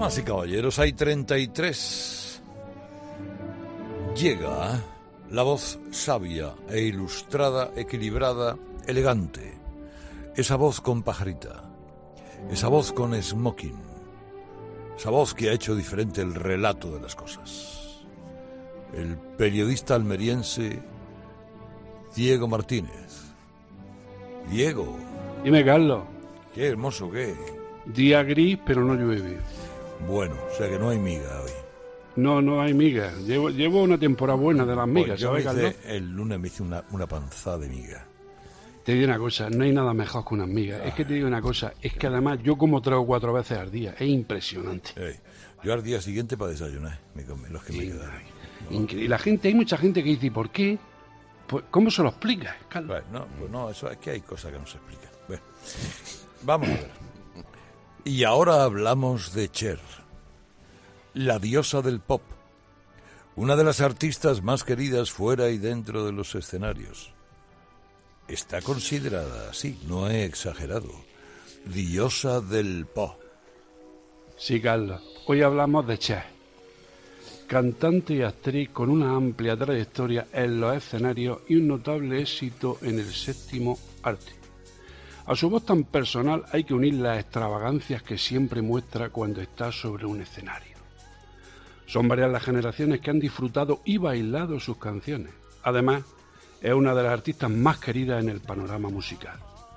Damas y caballeros, hay 33. Llega la voz sabia e ilustrada, equilibrada, elegante. Esa voz con pajarita. Esa voz con smoking. Esa voz que ha hecho diferente el relato de las cosas. El periodista almeriense Diego Martínez. Diego. Dime, Carlos. Qué hermoso, ¿qué? Día gris, pero no llueve. Bueno, o sea que no hay miga hoy. No hay migas. Llevo una temporada buena de las migas, Pues yo ¿sabes, Carlos? el lunes me hice una panzada de miga. Te digo una cosa, no hay nada mejor que unas migas. Es que te digo una cosa, es que además yo como 3 o 4 veces al día. Es impresionante. Yo al día siguiente para desayunar, los que me quedan. Increíble. La gente, hay mucha gente que dice, ¿y por qué? Pues, ¿cómo se lo explicas, Carlos? No, eso es que hay cosas que no se explican. Bueno, vamos a ver. Y ahora hablamos de Cher, la diosa del pop, una de las artistas más queridas fuera y dentro de los escenarios. Está considerada así, no he exagerado, diosa del pop. Sí, Carlos. Hoy hablamos de Cher, cantante y actriz con una amplia trayectoria en los escenarios y un notable éxito en el séptimo arte. A su voz tan personal hay que unir las extravagancias que siempre muestra cuando está sobre un escenario. Son varias las generaciones que han disfrutado y bailado sus canciones. Además, es una de las artistas más queridas en el panorama musical.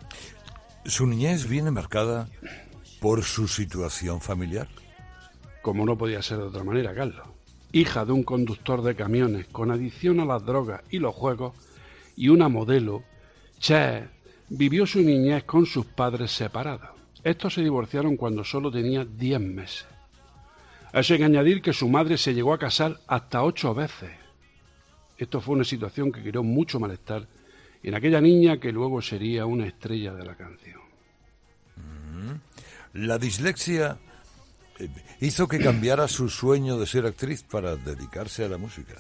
Su niñez viene marcada por su situación familiar. Como no podía ser de otra manera, Carlos. Hija de un conductor de camiones con adicción a las drogas y los juegos y una modelo, Cher vivió su niñez con sus padres separados. Estos se divorciaron cuando solo tenía 10 meses. A eso hay que añadir que su madre se llegó a casar hasta 8 veces. Esto fue una situación que creó mucho malestar en aquella niña que luego sería una estrella de la canción. La dislexia hizo que cambiara su sueño de ser actriz para dedicarse a la música.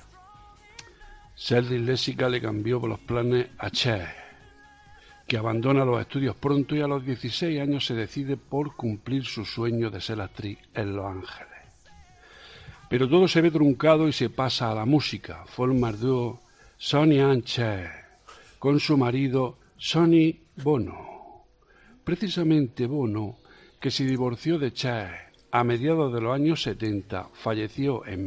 Ser disléxica le cambió los planes a Cher, que abandona los estudios pronto y a los 16 años se decide por cumplir su sueño de ser actriz en Los Ángeles. Pero todo se ve truncado y se pasa a la música. Forma el dúo Sonny and Cher con su marido Sonny Bono. Precisamente Bono, que se divorció de Cher a mediados de los años 70, falleció en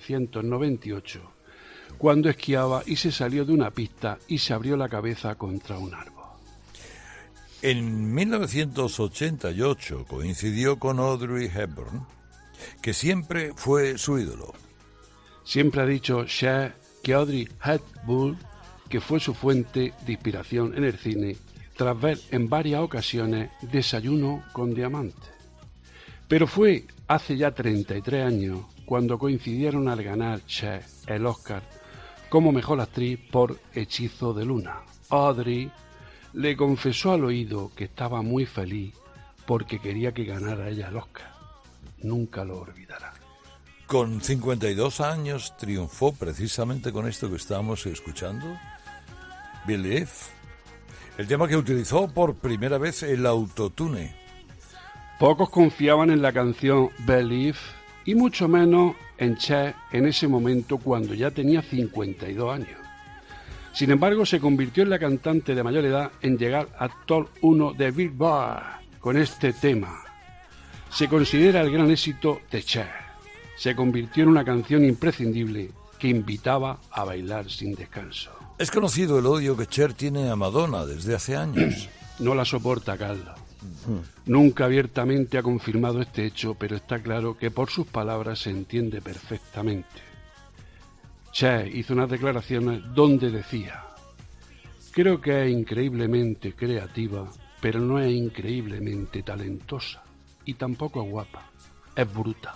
1998 cuando esquiaba y se salió de una pista y se abrió la cabeza contra un árbol. En 1988 coincidió con Audrey Hepburn, que siempre fue su ídolo. Siempre ha dicho Cher que Audrey Hepburn, que fue su fuente de inspiración en el cine, tras ver en varias ocasiones Desayuno con Diamantes. Pero fue hace ya 33 años cuando coincidieron al ganar Cher el Oscar como mejor actriz por Hechizo de Luna. Audrey le confesó al oído que estaba muy feliz porque quería que ganara ella el Oscar. Nunca lo olvidará. Con 52 años triunfó precisamente con esto que estábamos escuchando, Believe, el tema que utilizó por primera vez el autotune. Pocos confiaban en la canción Believe y mucho menos en Cher en ese momento cuando ya tenía 52 años. Sin embargo, se convirtió en la cantante de mayor edad en llegar al top 1 de Billboard con este tema. Se considera el gran éxito de Cher. Se convirtió en una canción imprescindible que invitaba a bailar sin descanso. Es conocido el odio que Cher tiene a Madonna desde hace años. No la soporta, Carlos. Nunca abiertamente ha confirmado este hecho, pero está claro que por sus palabras se entiende perfectamente. Cher hizo unas declaraciones donde decía: creo que es increíblemente creativa, pero no es increíblemente talentosa. Y tampoco es guapa, es bruta.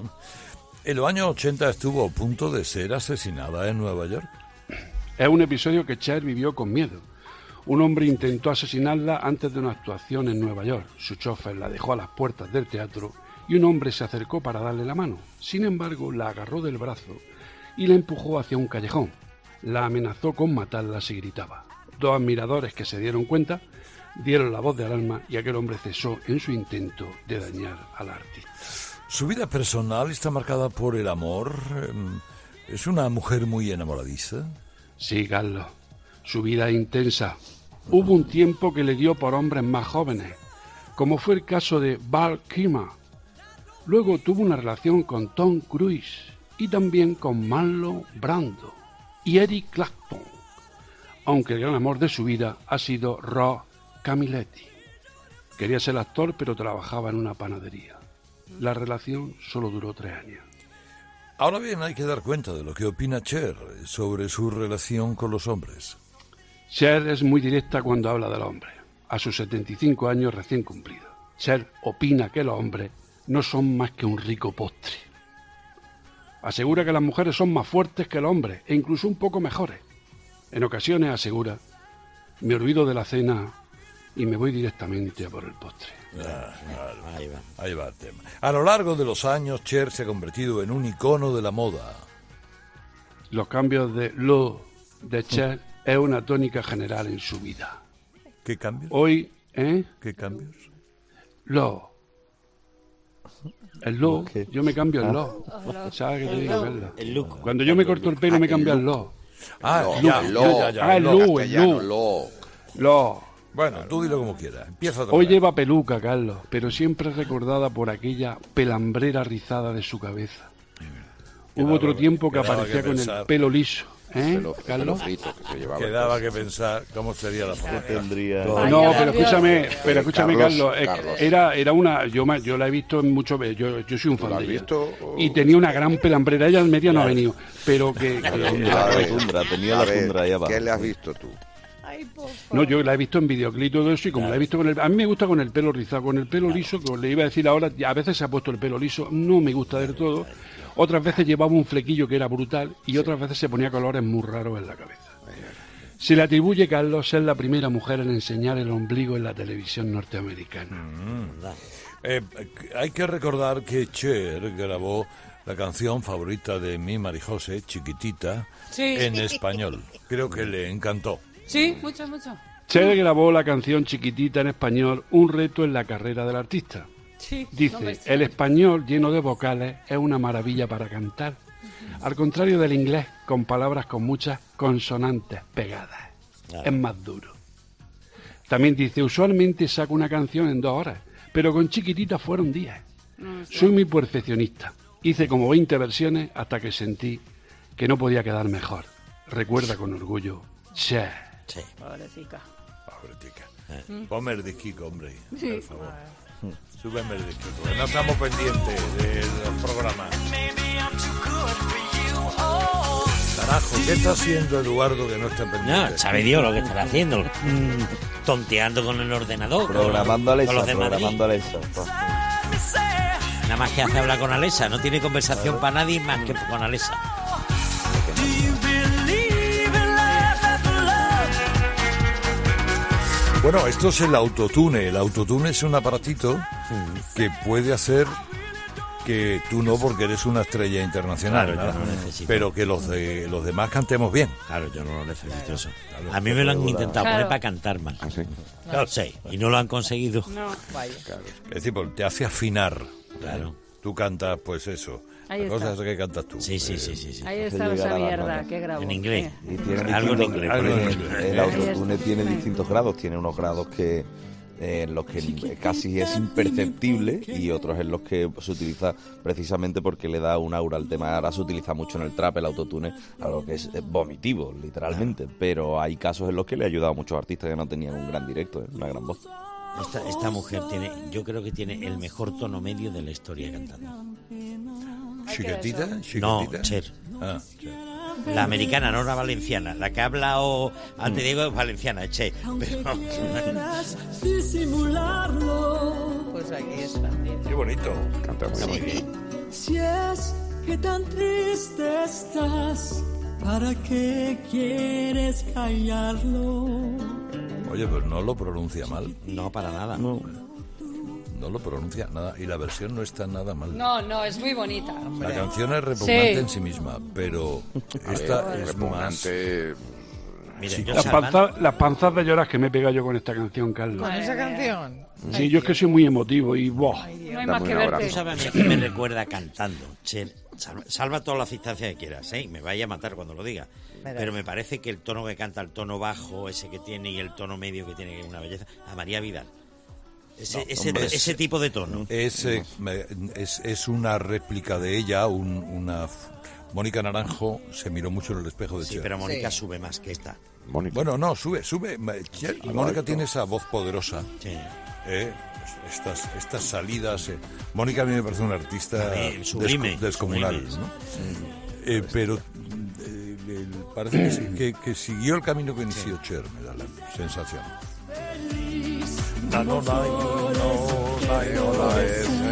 En los años 80 estuvo a punto de ser asesinada en Nueva York. Es un episodio que Cher vivió con miedo. Un hombre intentó asesinarla antes de una actuación en Nueva York. Su chofer la dejó a las puertas del teatro y un hombre se acercó para darle la mano. Sin embargo, la agarró del brazo y la empujó hacia un callejón. La amenazó con matarla si gritaba. 2 admiradores que se dieron cuenta dieron la voz de alarma y aquel hombre cesó en su intento de dañar al artista. Su vida personal está marcada por el amor. ¿Es una mujer muy enamoradiza? Sí, Carlos. Su vida es intensa. Hubo un tiempo que le dio por hombres más jóvenes, como fue el caso de Val Kilmer. Luego tuvo una relación con Tom Cruise y también con Marlon Brando y Eric Clapton, aunque el gran amor de su vida ha sido Ross Camilletti. Quería ser actor, pero trabajaba en una panadería. La relación solo duró 3 años. Ahora bien, hay que dar cuenta de lo que opina Cher sobre su relación con los hombres. Cher es muy directa cuando habla del hombre, a sus 75 años recién cumplidos. Cher opina que los hombres no son más que un rico postre. Asegura que las mujeres son más fuertes que los hombres e incluso un poco mejores. En ocasiones asegura, me olvido de la cena y me voy directamente a por el postre. Ahí va el tema. A lo largo de los años, Cher se ha convertido en un icono de la moda. Los cambios de look de Cher es una tónica general en su vida. ¿Qué cambios? Hoy, ¿Qué cambios? Look. El look, yo me cambio el look. ¿Sabes qué te digo, Carla? El look. Cuando yo me corto el pelo me cambio el look. El Look. Bueno, tú dilo como quieras. Empieza otra Hoy vez. lleva peluca, Carlos, pero siempre es recordada por aquella pelambrera rizada de su cabeza. Hubo otro tiempo que quedaba aparecía que con pensar. el pelo liso. Carlos? frito que se llevaba. Quedaba que pensar cómo sería la foto. Tendría... No, pero escúchame, Carlos, Carlos. era una, yo la he visto en muchos, yo soy un fan ¿Lo has de ella. visto? Y tenía una gran pelambrera, ella al medio no ha venido, pero que Tenía la tundra ahí abajo. ¿Qué le has visto tú? no, yo la he visto en videoclip y todo eso, y como la he visto a mí me gusta con el pelo rizado, con el pelo liso, que os le iba a decir ahora, a veces se ha puesto el pelo liso, no me gusta del todo, otras veces llevaba un flequillo que era brutal, y otras veces se ponía colores muy raros en la cabeza. Se le atribuye, Carlos, ser la primera mujer en enseñar el ombligo en la televisión norteamericana. Hay que recordar que Cher grabó la canción favorita de mi Marijose, Chiquitita, en español. Creo que le encantó. Sí, mucho. Cher grabó la canción Chiquitita en español, un reto en la carrera del artista. Sí, Dice, el español lleno de vocales es una maravilla para cantar. Al contrario del inglés, con palabras con muchas consonantes pegadas. Es más duro. También dice, usualmente saco una canción en 2 horas, pero con Chiquitita fueron 10. Soy muy perfeccionista. Hice como 20 versiones hasta que sentí que no podía quedar mejor. Recuerda con orgullo, Cher. Sí. Pobrecita. Ponme el disquico, hombre, por favor. Súbeme el disquico, que no estamos pendientes de los programas. Carajo, ¿qué está haciendo Eduardo que no está pendiente? No, sabe Dios lo que estará haciendo. Tonteando con el ordenador. Programando con Alexa, los de Madrid. programando Alexa. Nada más que hace hablar con Alexa. No tiene conversación para nadie más que con Alexa. Bueno, esto es el autotune. El autotune es un aparatito que puede hacer que tú no, porque eres una estrella internacional, Claro, yo ¿verdad? no lo necesito. Pero que los demás cantemos bien. Claro, yo no lo necesito eso. A mí me lo han intentado poner para cantar mal. ¿Ah, sí? Claro, sí. Y no lo han conseguido. No, vaya. Es decir, porque te hace afinar. Claro. Tú cantas, pues eso. Ahí La cosa está. es que cantas tú. Sí. Ahí está llegar esa a la mierda nota. que grabó. En inglés. Y tiene Algo en distintos- inglés. Algo en el- inglés. El autotune tiene Sí. distintos grados. Tiene unos grados que en los que casi es imperceptible y otros en los que se utiliza precisamente porque le da un aura al tema. Ahora se utiliza mucho en el trap, el autotune, algo que es vomitivo, literalmente. Pero hay casos en los que le ha ayudado a muchos artistas que no tenían un gran directo, una gran voz. Esta mujer tiene, yo creo que tiene el mejor tono medio de la historia cantando. ¿Chiquitita? No, Cher. Ah, Cher. La americana, no la valenciana. La que habla antes Diego es valenciana, es Cher. Pero Pues aquí está. Qué bonito. Canta muy bien. Si es que tan triste estás, ¿para qué quieres callarlo? Oye, pero no lo pronuncia mal. no, para nada. No lo pronuncia nada. Y la versión no está nada mal. No, es muy bonita. La canción es repugnante Sí. en sí misma, pero esta es más... Repugnante. Mira, yo Las Salvando- panzas de llorar que me he pegado yo con esta canción, Carlos. Con esa canción. Sí, yo es que soy muy emotivo y ¡buah! No hay Dame más que un verte. abrazo. Tú sabes a mí que me recuerda cantando. Che, salva todas las distancias que quieras, ¿eh? Me vaya a matar cuando lo diga. Verás. Pero me parece que el tono que canta, el tono bajo ese que tiene y el tono medio que tiene, que es una belleza, a María Vidal. hombre, Ese tipo de tono. Es una réplica de ella, Mónica Naranjo se miró mucho en el espejo de Sí, Cher. pero Mónica Sí. sube más que esta. Mónica. Bueno, no, sube. Cher y Mónica tiene esa voz poderosa. Sí. Estas salidas. Mónica a mí me parece una artista Sublime, descomunal, sublime. ¿no? Pero parece que siguió el camino que inició Cher, me da la sensación.